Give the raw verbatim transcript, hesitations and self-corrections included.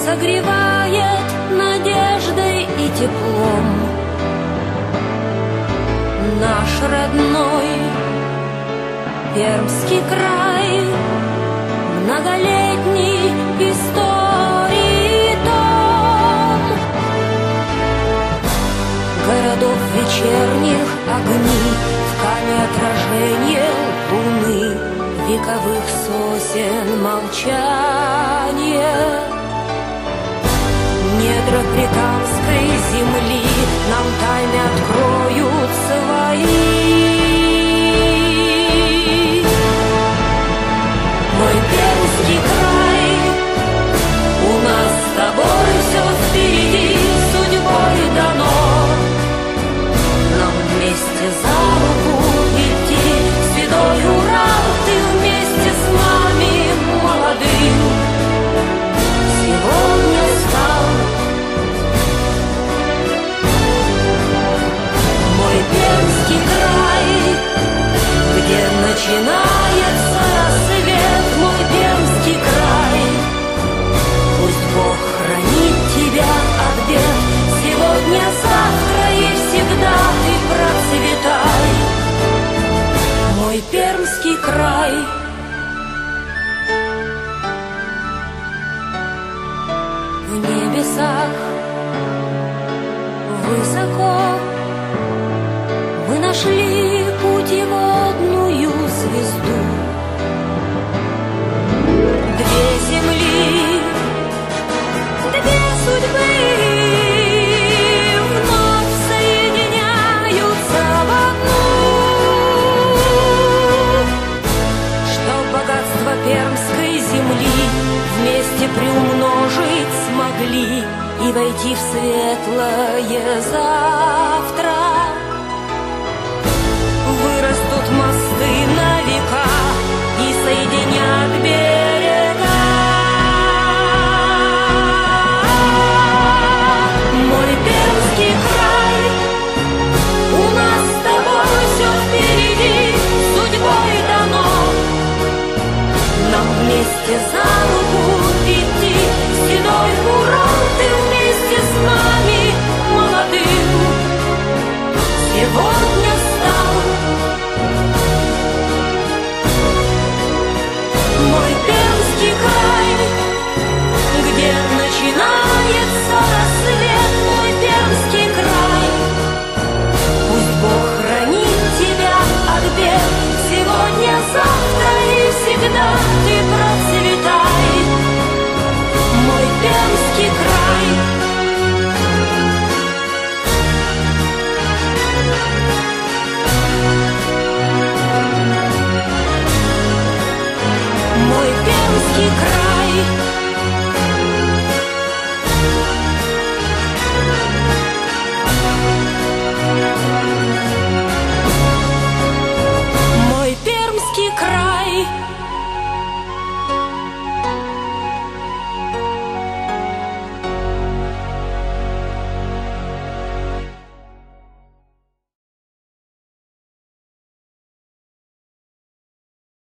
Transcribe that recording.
согревает надеждой и теплом. Наш родной Пермский край, многолетний истории том. Городов вечерних огни, в каме отражение луны, вековых сосен молчание. Недра Прикамской земли нам тайны откроют свои. Мой Пермский край, у нас с тобой все впереди, судьбой дано нам вместе за руку идти. Седой Урал, ты вместе с нами молодым сегодня стал. Мой Пермский край, где начинается рассвет, мой Пермский край, пусть Бог хранит тебя от бед. Сегодня, завтра и всегда ты процветай, мой Пермский край. В небесах высоко мы нашли путеводную звезду. Две земли, две судьбы вновь соединяются в одну. Чтоб богатство пермской земли вместе приумножить смогли и войти в светлое завтра. Вырастут мосты на века и соединят берега. Мой Пермский край, у нас с тобой все впереди, судьбой дано нам вместе за руку идти. Седой Урал, ты вместе с нами молодым сегодня стал. Мой Пермский край, где начинается рассвет, мой Пермский край, пусть Бог хранит тебя от бед. Сегодня, завтра и всегда ты процветай, мой Пермский